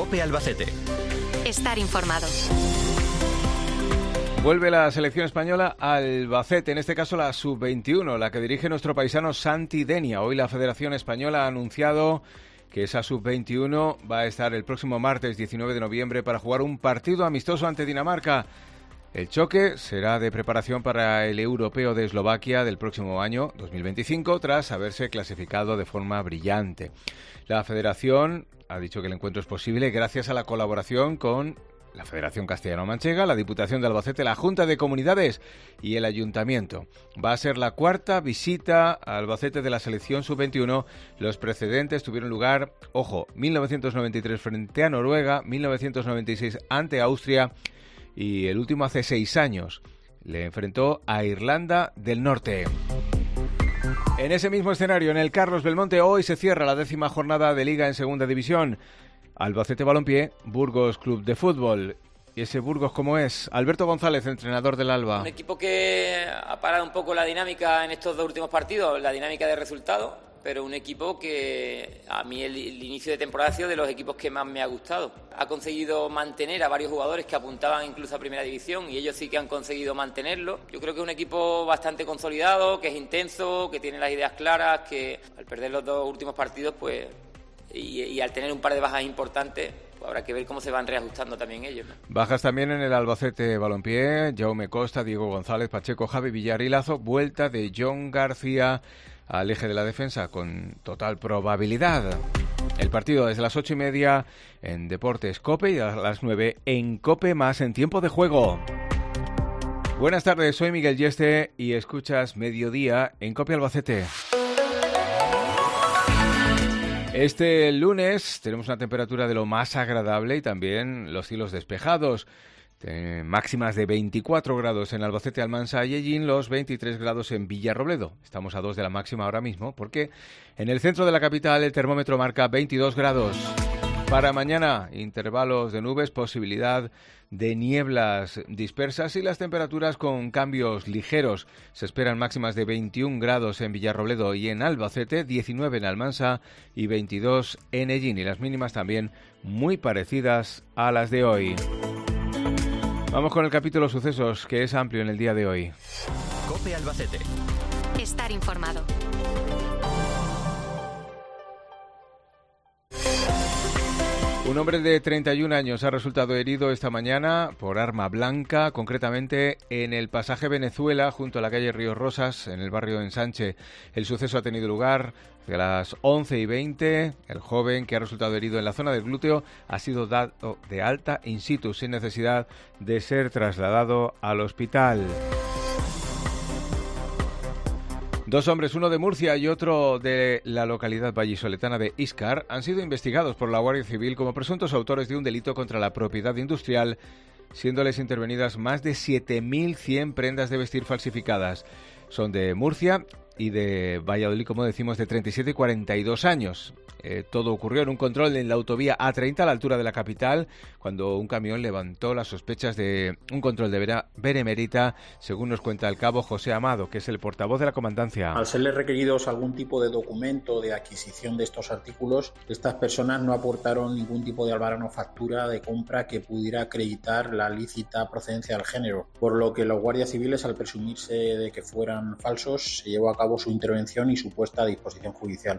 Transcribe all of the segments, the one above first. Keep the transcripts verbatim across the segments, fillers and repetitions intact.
COPE Albacete. Estar informado. Vuelve la selección española al Albacete, en este caso la sub veintiuno, la que dirige nuestro paisano Santi Denia. Hoy la Federación Española ha anunciado que esa sub veintiuno va a estar el próximo martes diecinueve de noviembre para jugar un partido amistoso ante Dinamarca. El choque será de preparación para el Europeo de Eslovaquia del próximo año dos mil veinticinco, tras haberse clasificado de forma brillante. La Federación ha dicho que el encuentro es posible gracias a la colaboración con la Federación Castellano-Manchega, la Diputación de Albacete, la Junta de Comunidades y el Ayuntamiento. Va a ser la cuarta visita a Albacete de la selección sub veintiuno. Los precedentes tuvieron lugar, ojo, mil novecientos noventa y tres frente a Noruega, mil novecientos noventa y seis ante Austria y el último hace seis años. Le enfrentó a Irlanda del Norte. En ese mismo escenario, en el Carlos Belmonte, hoy se cierra la décima jornada de Liga en Segunda División. Albacete Balompié, Burgos Club de Fútbol. ¿Y ese Burgos cómo es? Alberto González, entrenador del Alba. Un equipo que ha parado un poco la dinámica en estos dos últimos partidos, la dinámica de resultados, pero un equipo que a mí el, el inicio de temporada ha sido de los equipos que más me ha gustado. Ha conseguido mantener a varios jugadores que apuntaban incluso a Primera División y ellos sí que han conseguido mantenerlo. Yo creo que es un equipo bastante consolidado, que es intenso, que tiene las ideas claras, que al perder los dos últimos partidos, pues... Y, y al tener un par de bajas importantes, pues habrá que ver cómo se van reajustando también ellos, ¿no? Bajas también en el Albacete Balompié, Jaume Costa, Diego González, Pacheco, Javi Villar y Lazo. Vuelta de John García al eje de la defensa con total probabilidad. El partido desde las ocho y media en Deportes COPE y a las nueve en COPE más en tiempo de juego. Buenas tardes, soy Miguel Yeste y escuchas Mediodía en COPE Albacete. Este lunes tenemos una temperatura de lo más agradable y también los cielos despejados. Eh, máximas de veinticuatro grados en Albacete, Almansa y Ellín, los veintitrés grados en Villarrobledo. Estamos a dos de la máxima ahora mismo porque en el centro de la capital el termómetro marca veintidós grados. Para mañana, intervalos de nubes, posibilidad de nieblas dispersas y las temperaturas con cambios ligeros. Se esperan máximas de veintiún grados en Villarrobledo y en Albacete, diecinueve en Almansa y veintidós en Ellín. Y las mínimas también muy parecidas a las de hoy. Vamos con el capítulo sucesos, que es amplio en el día de hoy. COPE Albacete. Estar informado. Un hombre de treinta y un años ha resultado herido esta mañana por arma blanca, concretamente en el pasaje Venezuela, junto a la calle Ríos Rosas, en el barrio Ensanche. El suceso ha tenido lugar a las once y veinte. El joven, que ha resultado herido en la zona del glúteo, ha sido dado de alta in situ, sin necesidad de ser trasladado al hospital. Dos hombres, uno de Murcia y otro de la localidad vallisoletana de Íscar, han sido investigados por la Guardia Civil como presuntos autores de un delito contra la propiedad industrial, siéndoles intervenidas más de siete mil cien prendas de vestir falsificadas. Son de Murcia y de Valladolid, como decimos, de treinta y siete y cuarenta y dos años. Eh, todo ocurrió en un control en la autovía A treinta a la altura de la capital, cuando un camión levantó las sospechas de un control de benemérita, según nos cuenta el cabo José Amado, que es el portavoz de la comandancia. Al serles requeridos algún tipo de documento de adquisición de estos artículos, estas personas no aportaron ningún tipo de albarán o factura de compra que pudiera acreditar la lícita procedencia del género, por lo que los guardias civiles, al presumirse de que fueran falsos, se llevó a cabo su intervención y su puesta a disposición judicial.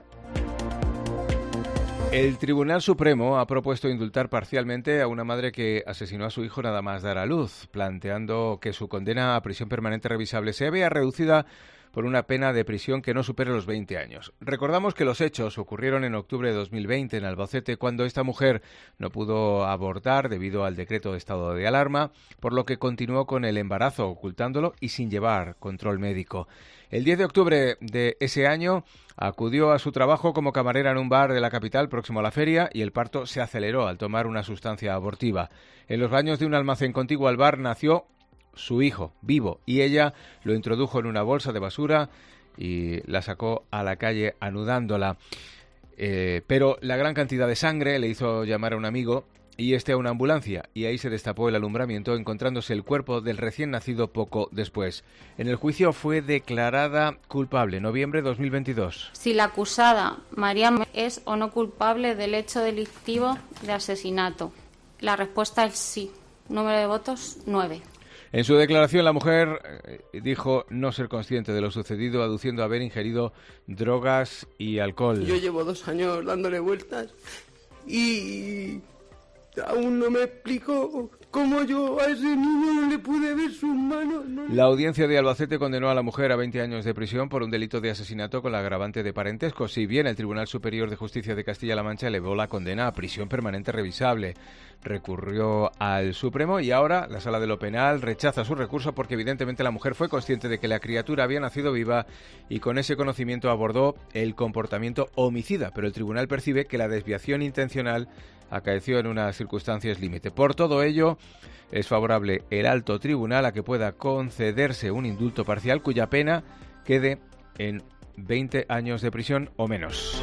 El Tribunal Supremo ha propuesto indultar parcialmente a una madre que asesinó a su hijo nada más dar a luz, planteando que su condena a prisión permanente revisable se vea reducida por una pena de prisión que no supere los veinte años. Recordamos que los hechos ocurrieron en octubre de dos mil veinte en Albacete, cuando esta mujer no pudo abortar debido al decreto de estado de alarma, por lo que continuó con el embarazo ocultándolo y sin llevar control médico. El diez de octubre de ese año acudió a su trabajo como camarera en un bar de la capital próximo a la feria y el parto se aceleró al tomar una sustancia abortiva. En los baños de un almacén contiguo al bar nació su hijo, vivo, y ella lo introdujo en una bolsa de basura y la sacó a la calle anudándola. Eh, pero la gran cantidad de sangre le hizo llamar a un amigo y este a una ambulancia, y ahí se destapó el alumbramiento, encontrándose el cuerpo del recién nacido poco después. En el juicio fue declarada culpable, noviembre de dos mil veintidós. Si la acusada, María, es o no culpable del hecho delictivo de asesinato. La respuesta es sí. Número de votos, nueve. En su declaración, la mujer eh, dijo no ser consciente de lo sucedido, aduciendo haber ingerido drogas y alcohol. Yo llevo dos años dándole vueltas y aún no me explico cómo yo a ese niño no le pude ver sus manos. No. La audiencia de Albacete condenó a la mujer a veinte años de prisión por un delito de asesinato con la agravante de parentesco. Si bien el Tribunal Superior de Justicia de Castilla-La Mancha elevó la condena a prisión permanente revisable, recurrió al Supremo y ahora la Sala de lo Penal rechaza su recurso porque evidentemente la mujer fue consciente de que la criatura había nacido viva y con ese conocimiento abordó el comportamiento homicida, pero el tribunal percibe que la desviación intencional acaeció en unas circunstancias límite. Por todo ello, es favorable el alto tribunal a que pueda concederse un indulto parcial cuya pena quede en veinte años de prisión o menos.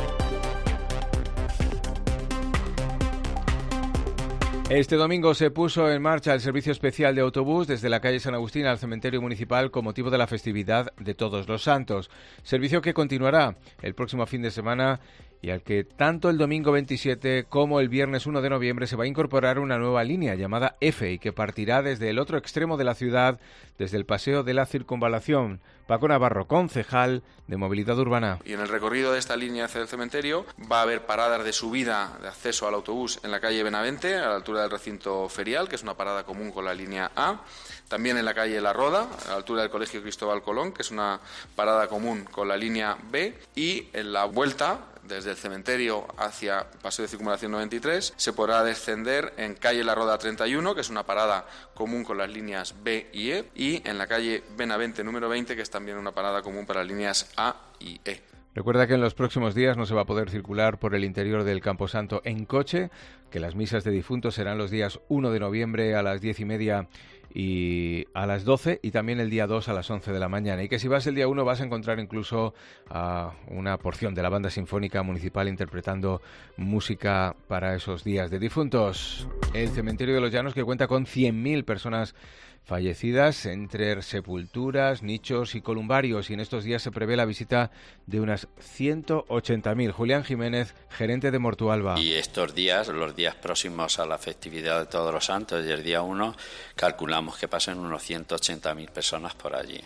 Este domingo se puso en marcha el servicio especial de autobús desde la calle San Agustín al cementerio municipal con motivo de la festividad de Todos los Santos. Servicio que continuará el próximo fin de semana y al que tanto el domingo veintisiete como el viernes uno de noviembre se va a incorporar una nueva línea llamada F y que partirá desde el otro extremo de la ciudad, desde el Paseo de la Circunvalación. Paco Navarro, concejal de Movilidad Urbana. Y en el recorrido de esta línea hacia el cementerio va a haber paradas de subida de acceso al autobús en la calle Benavente, a la altura del recinto ferial, que es una parada común con la línea A. También en la calle La Roda, a la altura del Colegio Cristóbal Colón, que es una parada común con la línea B. Y en la vuelta, desde el cementerio hacia Paseo de Circunvalación noventa y tres, se podrá descender en calle La Roda treinta y uno, que es una parada común con las líneas B y E, y en la calle Benavente número veinte, que es también una parada común para las líneas A y E. Recuerda que en los próximos días no se va a poder circular por el interior del Camposanto en coche, que las misas de difuntos serán los días uno de noviembre a las diez y media y a las doce y también el día dos a las once de la mañana. Y que si vas el día uno vas a encontrar incluso a una porción de la Banda Sinfónica Municipal interpretando música para esos días de difuntos. El Cementerio de los Llanos, que cuenta con cien mil personas fallecidas entre sepulturas, nichos y columbarios, y en estos días se prevé la visita de unas ciento ochenta mil. Julián Jiménez, gerente de Mortualba. Y estos días, los días próximos a la festividad de Todos los Santos, y el día uno, calculamos que pasen unos ciento ochenta mil personas por allí.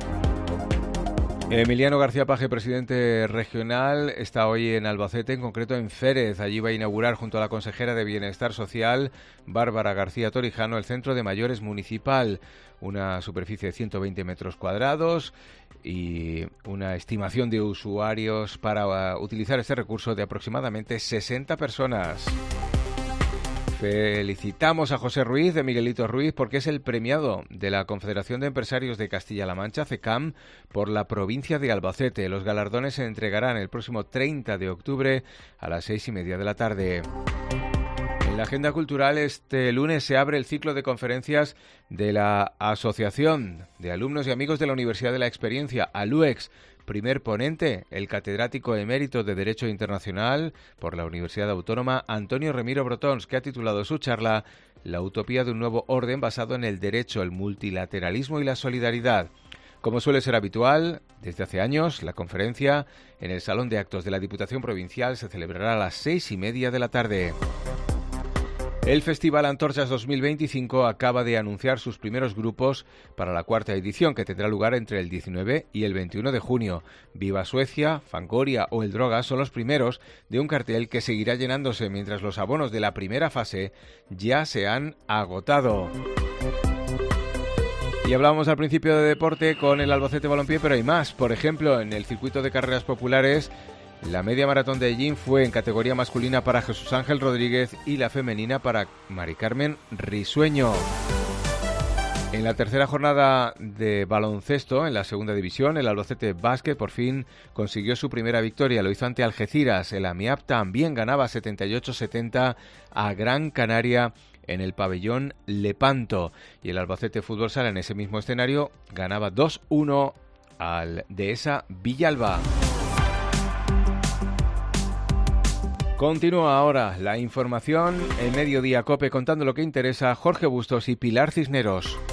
Emiliano García Paje, presidente regional, está hoy en Albacete, en concreto en Férez. Allí va a inaugurar junto a la consejera de Bienestar Social, Bárbara García Torijano, el Centro de Mayores Municipal, una superficie de ciento veinte metros cuadrados y una estimación de usuarios para utilizar este recurso de aproximadamente sesenta personas. Felicitamos a José Ruiz, de Miguelito Ruiz, porque es el premiado de la Confederación de Empresarios de Castilla-La Mancha, CECAM, por la provincia de Albacete. Los galardones se entregarán el próximo treinta de octubre a las seis y media de la tarde. En la agenda cultural, este lunes se abre el ciclo de conferencias de la Asociación de Alumnos y Amigos de la Universidad de la Experiencia, ALUEX. Primer ponente, el catedrático emérito de Derecho Internacional por la Universidad Autónoma, Antonio Remiro Brotons, que ha titulado su charla La utopía de un nuevo orden basado en el derecho, el multilateralismo y la solidaridad. Como suele ser habitual, desde hace años, la conferencia en el Salón de Actos de la Diputación Provincial se celebrará a las seis y media de la tarde. El Festival Antorchas dos mil veinticinco acaba de anunciar sus primeros grupos para la cuarta edición, que tendrá lugar entre el diecinueve y el veintiuno de junio. Viva Suecia, Fangoria o El Droga son los primeros de un cartel que seguirá llenándose mientras los abonos de la primera fase ya se han agotado. Y hablábamos al principio de deporte con el Albacete Balompié, pero hay más. Por ejemplo, en el circuito de carreras populares, la media maratón de Ellín fue en categoría masculina para Jesús Ángel Rodríguez y la femenina para Mari Carmen Risueño. En la tercera jornada de baloncesto, en la segunda división, el Albacete Básquet por fin consiguió su primera victoria. Lo hizo ante Algeciras. El AMIAP también ganaba setenta y ocho setenta a Gran Canaria en el pabellón Lepanto. Y el Albacete Fútbol Sala en ese mismo escenario ganaba dos uno al Dehesa Villalba. Continúa ahora la información en Mediodía COPE contando lo que interesa. Jorge Bustos y Pilar Cisneros.